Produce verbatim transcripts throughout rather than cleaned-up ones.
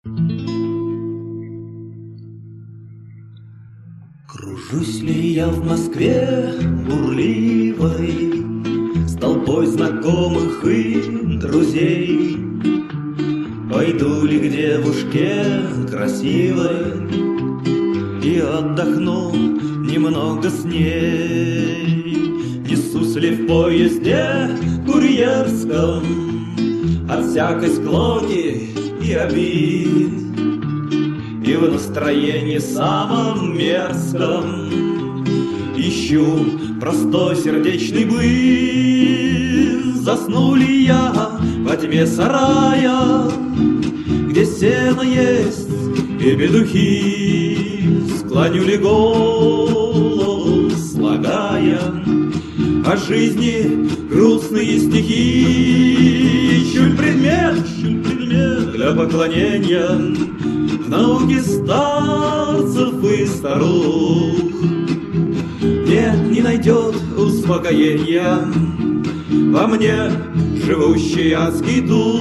Кружусь ли я в Москве бурливой, с толпой знакомых и друзей? Пойду ли к девушке красивой и отдохну немного с ней? Несусь ли в поезде курьерском от всякой склоки и обид, и в настроении самом мерзком ищу простой сердечный быт? Засну ли я во тьме сарая, где сено есть и петухи? Склоню ли голову, слагая о жизни грустные стихи? Ищу ли предмет, ищу ли предмет для поклонения в науке старцев и старух? Нет, не найдет успокоения во мне живущий адский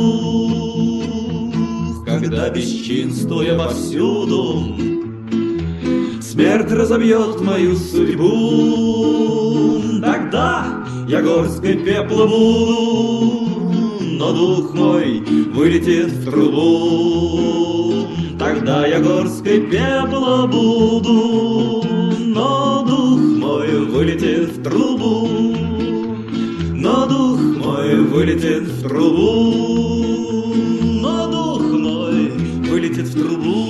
дух. Когда бесчинствуя повсюду смерть разобьет мою судьбу, тогда я горсткой пепла буду, но дух мой вылетит в трубу. Тогда я горсткой пепла буду, но дух мой вылетит в трубу, но дух мой вылетит в трубу, но дух мой вылетит в трубу.